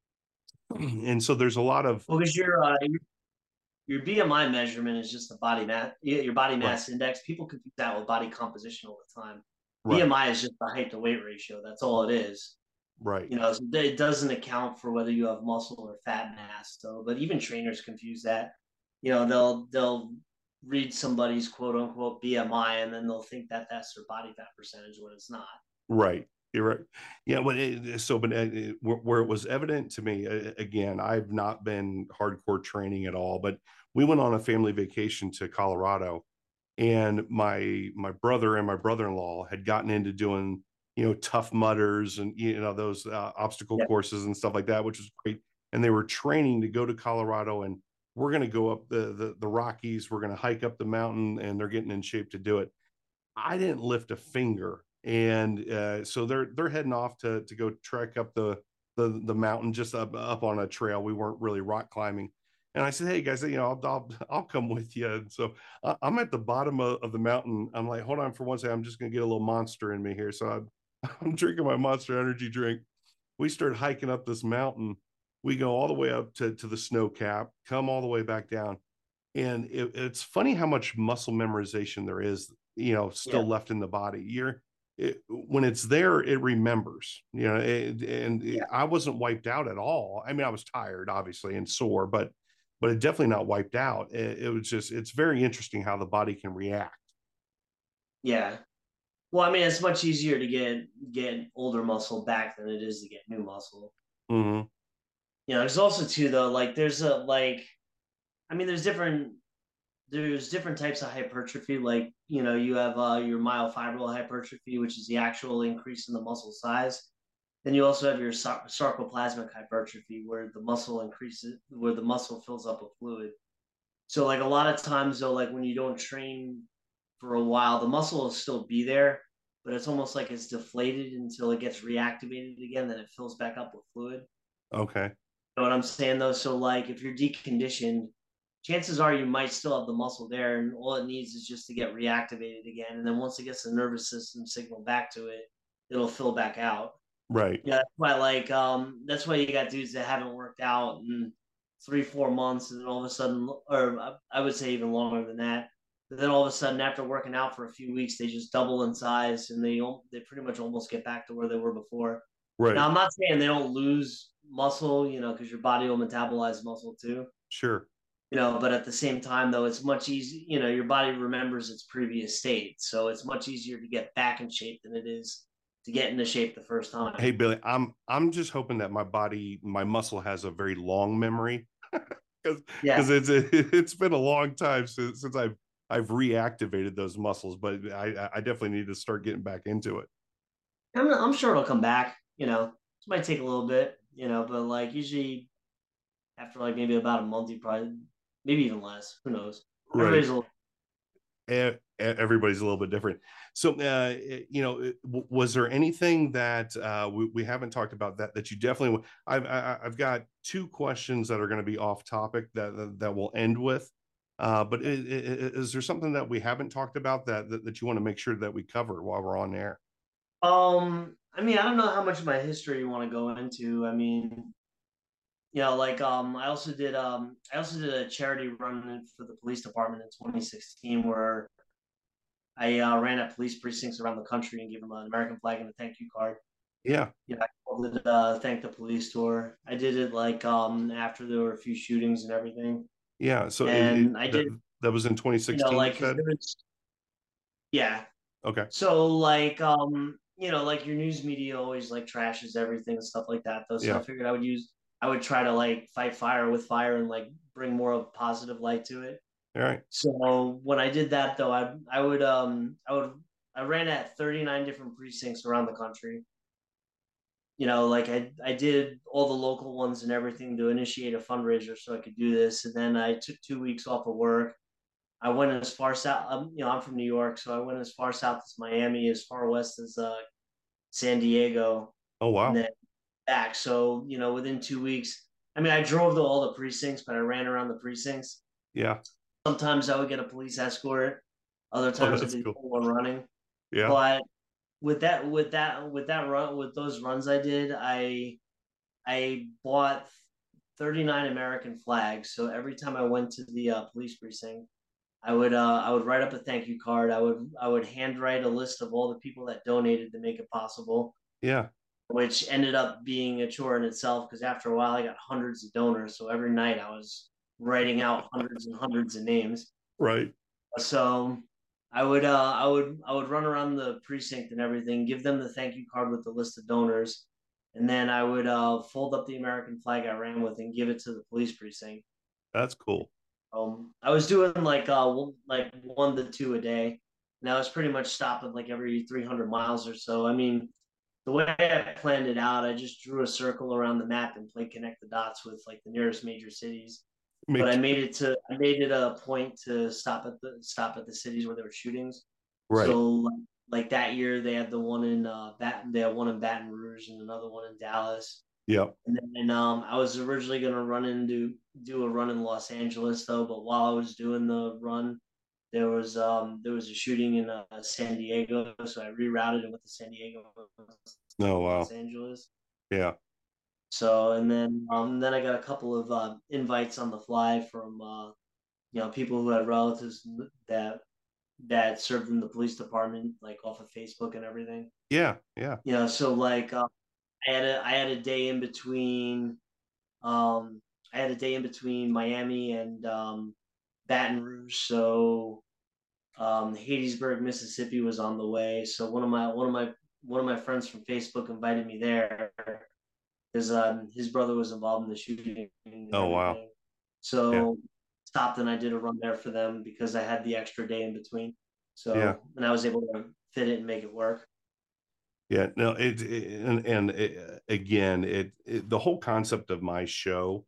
And so there's a lot of Well, because your, uh, your your B M I measurement is just the body mass, your body right, mass index. People confuse that with body composition all the time. right, B M I is just the height to weight ratio. That's all it is. right. You know, so it doesn't account for whether you have muscle or fat mass. So, but even trainers confuse that. You know, they'll they'll read somebody's quote unquote B M I and then they'll think that that's their body fat percentage when it's not. Right. You're right. Yeah. But it, so, but it, where, where it was evident to me, uh, again, I've not been hardcore training at all, but we went on a family vacation to Colorado, and my my brother and my brother-in-law had gotten into doing, you know, Tough Mudders and, you know, those uh, obstacle Yeah. courses and stuff like that, which was great. And they were training to go to Colorado, and we're going to go up the, the the Rockies. We're going to hike up the mountain, and they're getting in shape to do it. I didn't lift a finger, and uh, so they're they're heading off to to go trek up the the the mountain, just up up on a trail. We weren't really rock climbing, and I said, "Hey guys, you know, I'll I'll, I'll come with you." And so uh, I'm at the bottom of, of the mountain. I'm like, "Hold on for one second. I'm just gonna get a little Monster in me here." So I'm, I'm drinking my Monster Energy drink. We start hiking up this mountain. We go all the way up to to the snow cap, come all the way back down, and it, it's funny how much muscle memorization there is, you know, Yeah. still left in the body. You're it, when it's there, it remembers, you know. It, and it, Yeah. I wasn't wiped out at all. I mean, I was tired obviously and sore, but but it definitely not wiped out. It, it was just, it's very interesting how the body can react. Yeah. Well, I mean, it's much easier to get get older muscle back than it is to get new muscle. Mm-hmm. You know, there's also too though, like there's a like I mean, there's different there's different types of hypertrophy. Like, you know, you have uh, your myofibril hypertrophy, which is the actual increase in the muscle size. Then you also have your sar- sarcoplasmic hypertrophy, where the muscle increases, where the muscle fills up with fluid. So, like a lot of times, though, like when you don't train for a while, the muscle will still be there, but it's almost like it's deflated until it gets reactivated again. Then it fills back up with fluid. Okay. You know what I'm saying though? So like if you're deconditioned, chances are you might still have the muscle there, and all it needs is just to get reactivated again. And then once it gets the nervous system signal back to it, it'll fill back out. Right. Yeah, that's why like um that's why you got dudes that haven't worked out in three, four months, and then all of a sudden, or I would say even longer than that. But then all of a sudden, after working out for a few weeks, they just double in size, and they they pretty much almost get back to where they were before. Now, Right. I'm not saying they don't lose muscle, you know, because your body will metabolize muscle too, Sure. you know, but at the same time, though, it's much easier, you know, your body remembers its previous state. So it's much easier to get back in shape than it is to get into shape the first Hey time. Billy, i'm i'm just hoping that my body, my muscle has a very long memory, because Yeah. because it's it's been a long time since since I've I've reactivated those muscles, but I I definitely need to start getting back into it. I'm, I'm sure it'll come back, you know, it might take a little bit, you know, but like usually after like maybe about a month, you probably, maybe even less, who knows? Right. Everybody's a little, E- Everybody's a little bit different. So, uh, you know, was there anything that uh, we, we haven't talked about that that you definitely? I've I- I've got two questions that are going to be off topic that that, that we'll end with. Uh, but is, is there something that we haven't talked about that, that that you want to make sure that we cover while we're on air? um, I mean, I don't know how much of my history you want to go into. I mean, you know, like um, I also did um, I also did a charity run for the police department in twenty sixteen where I uh, ran at police precincts around the country and gave them an American flag and a thank you card. Yeah, You know, I called it uh, thank the police tour. I did it like um after there were a few shootings and everything, yeah. So it, it and I that did, that was in you know, twenty sixteen. You like because said. there was, yeah. Okay. So like um you know, like your news media always like trashes everything and stuff like that though. So I Yeah. figured I would use I would try to like fight fire with fire and like bring more of a positive light to it. All right. So when I did that though, I I would um I would I ran at thirty-nine different precincts around the country. You know, like I I did all the local ones and everything to initiate a fundraiser so I could do this. And then I took two weeks off of work. I went as far south. Um, you know, I'm from New York, so I went as far south as Miami, as far west as uh, San Diego, Oh and wow. then back. So you know, within two weeks, I mean, I drove to all the precincts, but I ran around the precincts. Yeah. Sometimes I would get a police escort. Other Oh, times it'd that's be the cool. one running. Yeah. But with that, with that, with that run, with those runs I did, I I bought thirty-nine American flags. So every time I went to the uh, police precinct, I would uh, I would write up a thank you card. I would I would handwrite a list of all the people that donated to make it possible, Yeah. which ended up being a chore in itself because after a while I got hundreds of donors. So every night I was writing out hundreds and hundreds of names. Right. So I would uh, I would I would run around the precinct and everything, give them the thank you card with the list of donors, and then I would uh, fold up the American flag I ran with and give it to the police precinct. That's cool. Um, I was doing like uh like one to two a day, and I was pretty much stopping like every three hundred miles or so. I mean, the way I planned it out, I just drew a circle around the map and played connect the dots with like the nearest major cities. But I Make made it to I made it a point to stop at the stop at the cities where there were shootings. right. So like, like that year they had the one in uh Baton they had one in Baton Rouge and another one in Dallas. Yep. And then um, I was originally gonna run into do a run in Los Angeles though, but while I was doing the run, there was um there was a shooting in uh, San Diego, so I rerouted and went to San Diego, Oh Los wow. Angeles. Yeah. So and then um then I got a couple of uh, invites on the fly from uh, you know people who had relatives that that served in the police department, like off of Facebook and everything. Yeah. Yeah. You know, so like uh, I had a I had a day in between Um, I had a day in between Miami and um, Baton Rouge, so um, Hattiesburg, Mississippi was on the way. So one of my one of my one of my friends from Facebook invited me there because um, his brother was involved in the shooting and Oh wow. everything. Yeah. So stopped and I did a run there for them because I had the extra day in between. Yeah. So and I was able to fit it and make it work. Yeah. No, it, it and and it, again, it, it the whole concept of my show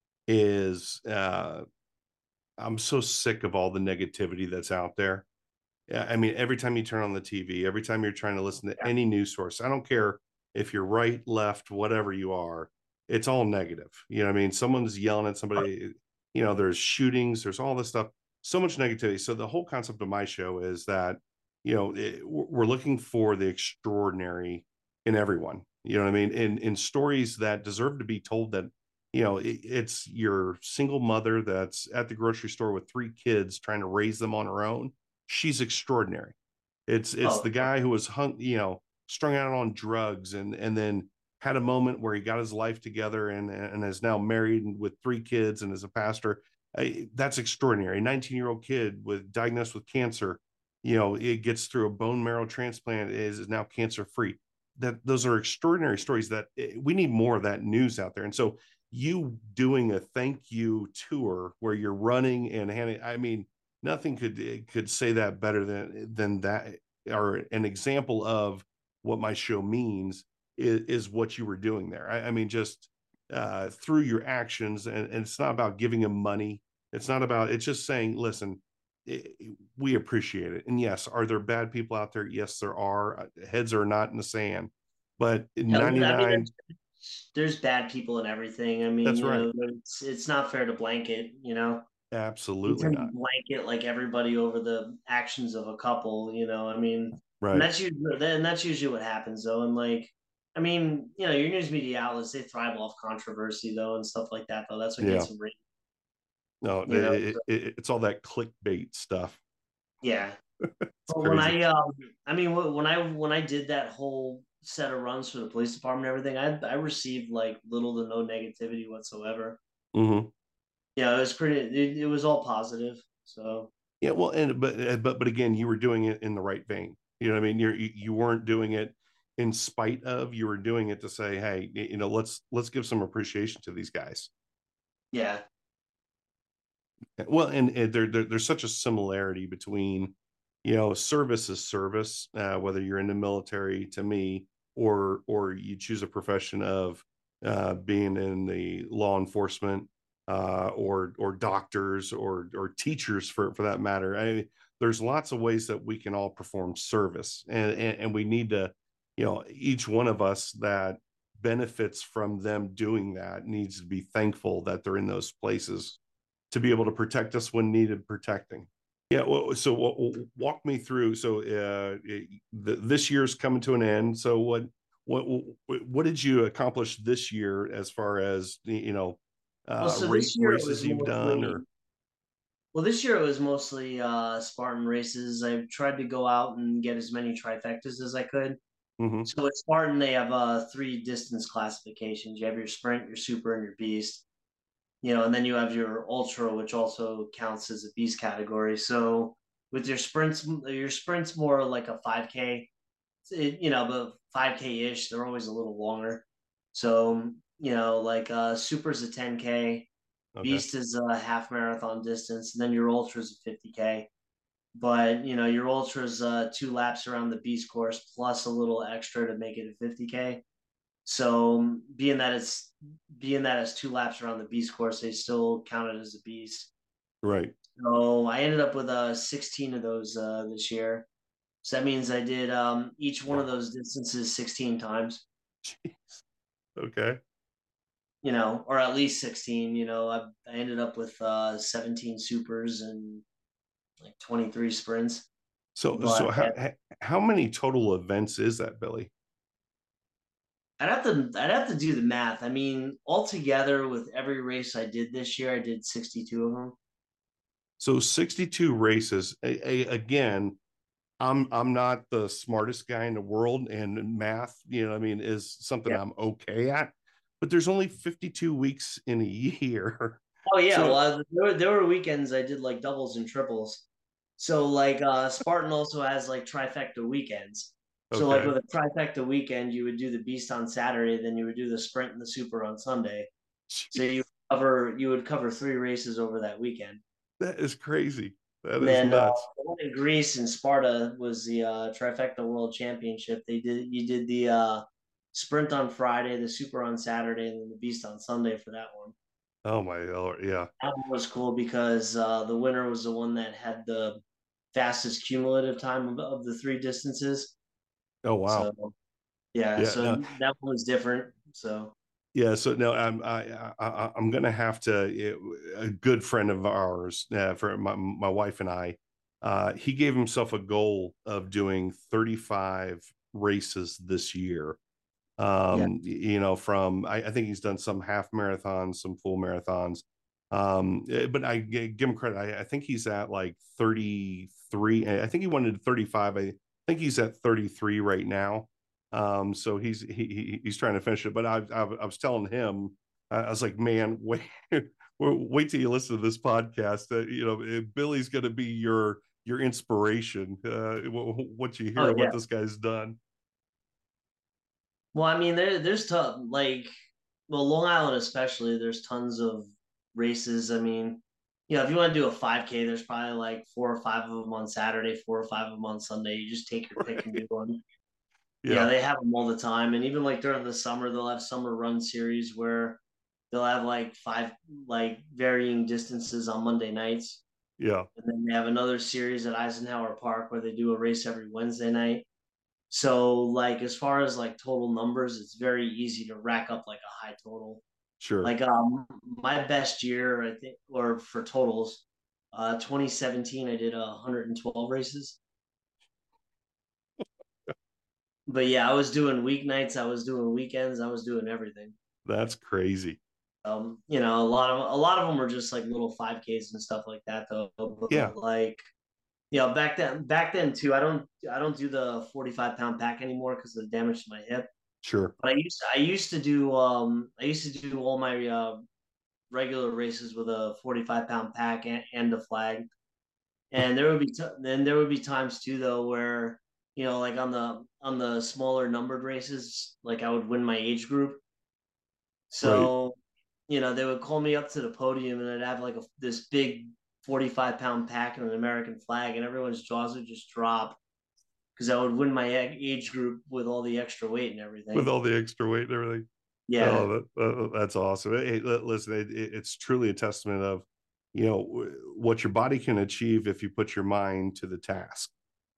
is uh I'm so sick of all the negativity that's out there. Yeah, I mean, every time you turn on the T V, every time you're trying to listen to any news source, I don't care if you're right, left, whatever you are, it's all negative. You know what I mean? Someone's yelling at somebody, you know, there's shootings, there's all this stuff, so much negativity. So the whole concept of my show is that, you know, it, we're looking for the extraordinary in everyone. You know what I mean? In in stories that deserve to be told that, you know, it, it's your single mother that's at the grocery store with three kids trying to raise them on her own. She's extraordinary. It's it's Oh, the guy who was hung, you know, strung out on drugs and and then had a moment where he got his life together and and is now married with three kids and is a pastor. I, that's extraordinary. A nineteen year old kid with diagnosed with cancer, you know, it gets through a bone marrow transplant, is, is now cancer free. That those are extraordinary stories that eh, we need more of that news out there. And so you doing a thank you tour where you're running and handing, I mean, nothing could could say that better than than that, or an example of what my show means is, is what you were doing there. I, I mean, just uh, through your actions, and, and it's not about giving them money. It's not about. It's just saying, listen, it, we appreciate it. And yes, are there bad people out there? Yes, there are. Heads are not in the sand, but I mean, ninety-nine. there's bad people and everything. I mean, That's you right. know, it's it's not fair to blanket, you know. You Absolutely tend to not. blanket like everybody over the actions of a couple, you know. I mean, and Right. that's usually and that's usually what happens though. And like, I mean, you know, your news media outlets they thrive off controversy though and stuff like that though. That's what Yeah. gets them rate, No, you know. it, it, it's all that clickbait stuff. Yeah. It's But when crazy. I um, I mean, when I when I did that whole set of runs for the police department and everything, I I received like little to no negativity whatsoever. Mm-hmm. Yeah, it was pretty. It, it was all positive. So Yeah, well, and but uh, but but again, you were doing it in the right vein. You know what I mean? You're you, you weren't doing it in spite of. You were doing it to say, hey, you know, let's let's give some appreciation to these guys. yeah, Well, and, and there, there there's such a similarity between, you know, service is service, uh, whether you're in the military to me, or or you choose a profession of uh, being in the law enforcement, uh, or or doctors or or teachers for for that matter. I mean, there's lots of ways that we can all perform service, and, and and we need to, you know, each one of us that benefits from them doing that needs to be thankful that they're in those places to be able to protect us when needed protecting. Yeah. Well, so walk me through. So uh, the, this year's coming to an end. So what what what did you accomplish this year as far as you know well, uh, so ra- this year it races was you've done mostly or? well, this year it was mostly uh, Spartan races. I tried to go out and get as many trifectas as I could. Mm-hmm. So at Spartan, they have uh, three distance classifications. You have your sprint, your super, and your beast. You know, and then you have your ultra, which also counts as a beast category. So with your sprints, your sprints more like a five K, it, you know, but five K ish. They're always a little longer. So you know, like uh, super's a ten K, Okay. Beast is a half marathon distance, and then your ultra is a fifty K. But you know, your ultra is uh, two laps around the Beast course plus a little extra to make it a fifty K. So being that it's being that it's two laps around the Beast course, they still count it as a Beast. Right. So I ended up with uh, sixteen of those uh, this year. So that means I did um, each one of those distances sixteen times. Jeez. Okay. You know, or at least sixteen. You know, I, I ended up with uh, seventeen supers and like twenty-three sprints. So, But so how how many total events is that, Billy? I'd have to I'd have to do the math. I mean, altogether with every race I did this year, I did sixty-two of them. So sixty-two races. A, a, again, I'm I'm not the smartest guy in the world, and math, you know, I mean, is something Yeah. I'm okay at. But there's only fifty-two weeks in a year. Oh yeah. So Well, there were, there were weekends I did like doubles and triples. So like uh, Spartan also has like trifecta weekends. So like okay. with a trifecta weekend, you would do the beast on Saturday, then you would do the sprint and the super on Sunday. So you Jeez, cover you would cover three races over that weekend. that is crazy. That And is then uh, nuts. the one in Greece and Sparta was the uh, trifecta world championship. They did you did the uh, sprint on Friday, the super on Saturday, and then the beast on Sunday for that one. Oh my Lord, yeah. That one was cool because uh, the winner was the one that had the fastest cumulative time of, of the three distances. Oh wow. So yeah, Yeah, so no, that one was different. So yeah. So no, I'm I, I I'm gonna have to. A good friend of ours, uh, for my my wife and I, uh, he gave himself a goal of doing thirty-five races this year. yeah, Um, you know, from I, I think he's done some half marathons, some full marathons. Um, eh, but I give him credit. I, I think he's at like thirty-three. I think he wanted thirty-five. I think he's at thirty-three right now. Um, so he's he, he's trying to finish it. But I, I, I was telling him, I was like, man, wait, wait till you listen to this podcast. Uh, you know, eh, Billy's going to be your your inspiration. Uh, what you hear oh of what yeah. this guy's done. Well, I mean, there there's tough like well, Long Island especially. There's tons of races. I mean, you know, if you want to do a five K, there's probably like four or five of them on Saturday, four or five of them on Sunday. You just take your pick and do Right. one. Yeah, Yeah. they have them all the time, and even like during the summer, they'll have summer run series where they'll have like five like varying distances on Monday nights, Yeah. and then they have another series at Eisenhower Park where they do a race every Wednesday night. So like as far as like total numbers, it's very easy to rack up like a high total. Sure. Like um my best year, I think, or for totals, uh twenty seventeen I did uh, one hundred twelve races. But yeah, I was doing weeknights, I was doing weekends, I was doing everything. That's crazy. Um, you know, a lot of a lot of them were just like little five Ks and stuff like that though. Yeah. But like, you know, back then back then too, I don't I don't do the forty-five pound pack anymore because of the damage to my hip. Sure. But I used to, I used to do um I used to do all my uh, regular races with a forty-five pound pack and, and a flag. And there would be t- then there would be times too though where you know like on the on the smaller numbered races like I would win my age group. Right. So you know they would call me up to the podium and I'd have like a, this big forty-five pound pack and an American flag and everyone's jaws would just drop because I would win my age group with all the extra weight and With everything. all the extra weight and everything. Yeah. Oh, that, uh, that's awesome. Hey, listen, it, it's truly a testament of, you know, what your body can achieve if you put your mind to the task.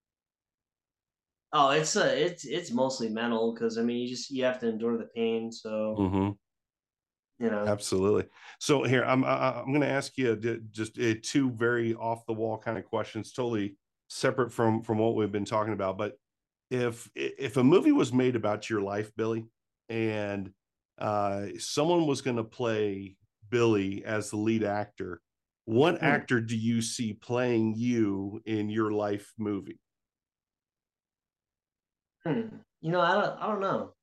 Oh, it's a it's it's mostly mental because I mean you just you have to endure the pain. So Mm-hmm. you know. Absolutely. So here, I'm I, I'm going to ask you just uh, two very off the wall kind of questions, totally separate from from what we've been talking about. But if if a movie was made about your life, Billy, and uh, someone was going to play Billy as the lead actor, what Hmm. actor do you see playing you in your life movie? Hmm. You know, I don't I don't know.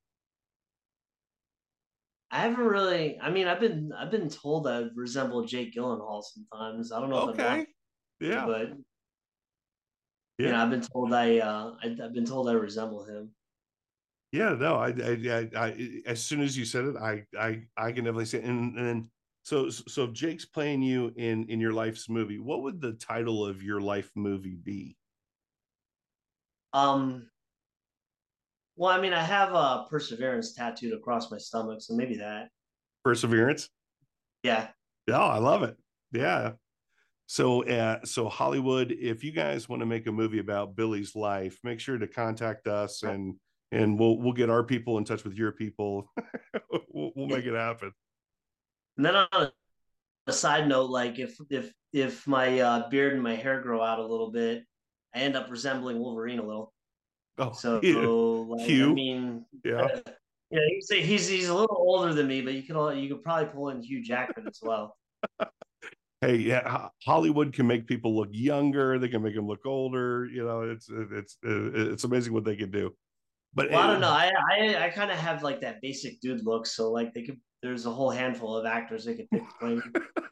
I haven't really. I mean, I've been I've been told I resemble Jake Gyllenhaal sometimes. I don't know if I'd want Okay. to, Yeah. but you know, Yeah. I've been told I uh I, I've been told I resemble him. Yeah, no, I, I, I, I, as soon as you said it, I, I, I can definitely say. It. And, and then So, so if Jake's playing you in in your life's movie, what would the title of your life movie be? Um, well, I mean, I have a perseverance tattooed across my stomach, so maybe that. Perseverance. Yeah. Yeah, I love it. Yeah. So, uh, so Hollywood, if you guys want to make a movie about Billy's life, make sure to contact us, and and we'll we'll get our people in touch with your people. we'll, we'll make it happen. And then on a side note, like if if if my uh, beard and my hair grow out a little bit, I end up resembling Wolverine a little. Oh, So, Hugh, like, I Hugh, mean, yeah. uh, you know, he's he's he's a little older than me, but you could all you could probably pull in Hugh Jackman as well. Hey, yeah, Hollywood can make people look younger. They can make them look older. You know, it's it's it's amazing what they can do. But Well, I it, don't know. I I, I kind of have like that basic dude look, so like they could. There's a whole handful of actors they could pick to play me.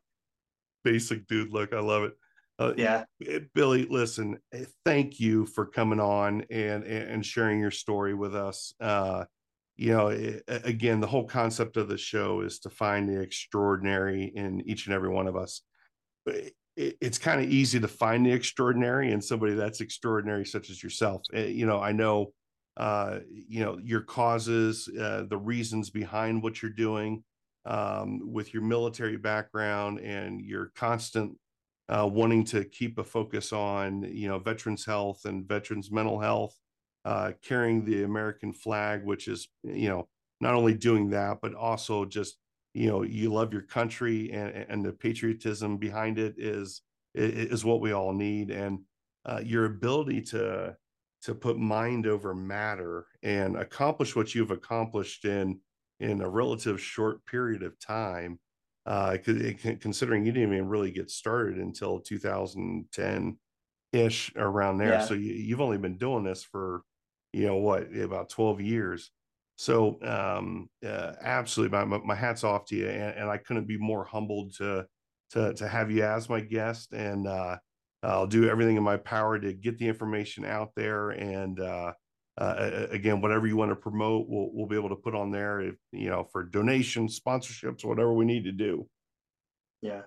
basic dude look, I love it. Uh, Yeah, Billy, listen, thank you for coming on and and sharing your story with us. Uh, you know, it, again, the whole concept of the show is to find the extraordinary in each and every one of us. It, it's kind of easy to find the extraordinary in somebody that's extraordinary, such as yourself. You know, I know, uh, you know, your causes, uh, the reasons behind what you're doing, um, with your military background and your constant uh, wanting to keep a focus on, you know, veterans health and veterans mental health, uh, carrying the American flag, which is, you know, not only doing that, but also just, you know, you love your country, and, and the patriotism behind it is, is what we all need. And uh, your ability to, to put mind over matter and accomplish what you've accomplished in, in a relative short period of time, uh, considering you didn't even really get started until two thousand ten ish, around there. yeah, So you, you've only been doing this for, you know, what, about twelve years. So um, uh, absolutely, my, my hat's off to you, and, and I couldn't be more humbled to to to have you as my guest. And uh, I'll do everything in my power to get the information out there. And uh, uh, again, whatever you want to promote, we'll we'll be able to put on there, if, you know, for donations, sponsorships, whatever we need to do. yeah.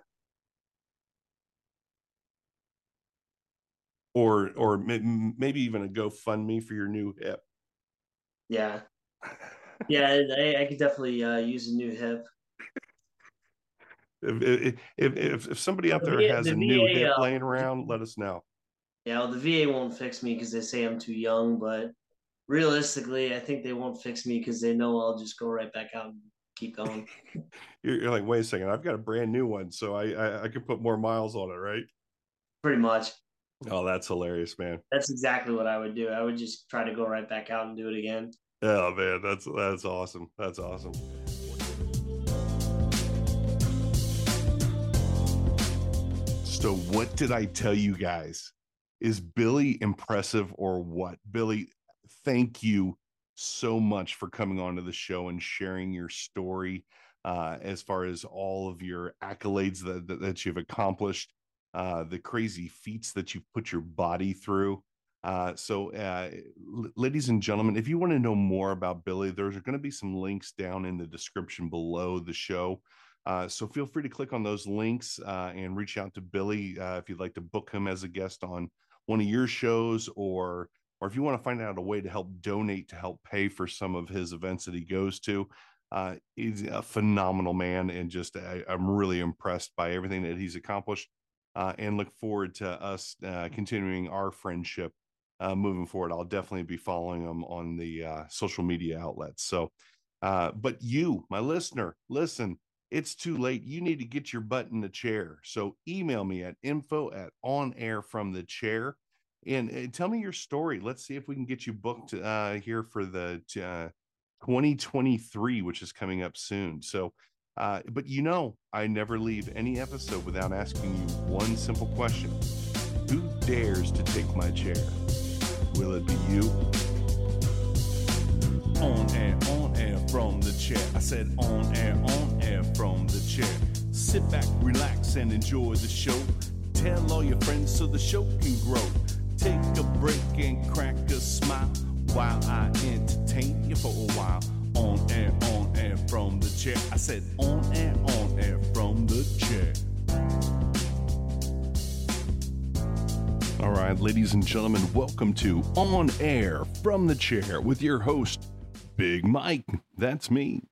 Or or maybe even a GoFundMe for your new hip. Yeah, yeah, I, I could definitely uh, use a new hip. If, if if if somebody out The, there v, has the a new V A, hip uh, laying around, let us know. yeah, well, the V A won't fix me because they say I'm too young, but realistically, I think they won't fix me because they know I'll just go right back out and keep going. You're, you're like, wait a second, I've got a brand new one, so I I, I can put more miles on it, right? Pretty much. Oh, that's hilarious, man. That's exactly what I would do. I would just try to go right back out and do it again. Oh man, that's that's awesome. That's awesome. So what did I tell you guys? Is Billy impressive or what? Billy, thank you so much for coming onto the show and sharing your story, uh, as far as all of your accolades that, that, that you've accomplished, uh, the crazy feats that you've put your body through. Uh, so, uh, l- ladies and gentlemen, if you want to know more about Billy, there's going to be some links down in the description below the show. Uh, so feel free to click on those links uh, and reach out to Billy uh, if you'd like to book him as a guest on one of your shows, or or if you want to find out a way to help donate to help pay for some of his events that he goes to. Uh, he's a phenomenal man, and just I, I'm really impressed by everything that he's accomplished, uh, and look forward to us uh, continuing our friendship uh, moving forward. I'll definitely be following him on the uh, social media outlets. So, uh, but you, my listener, listen. It's too late. You need to get your butt in the chair. So email me at info at on air from the chair, and, and tell me your story. Let's see if we can get you booked uh, here for the uh, twenty twenty-three, which is coming up soon. So, uh, but you know, I never leave any episode without asking you one simple question. Who dares to take my chair? Will it be you? On air, on air from the chair. I said on air, on air from the chair. Sit back, relax, and enjoy the show. Tell all your friends so the show can grow. Take a break and crack a smile while I entertain you for a while. On air, on air air from the chair. I said on air, on air from the chair. All right, ladies and gentlemen, welcome to On Air from the Chair with your host, Big Mike. That's me.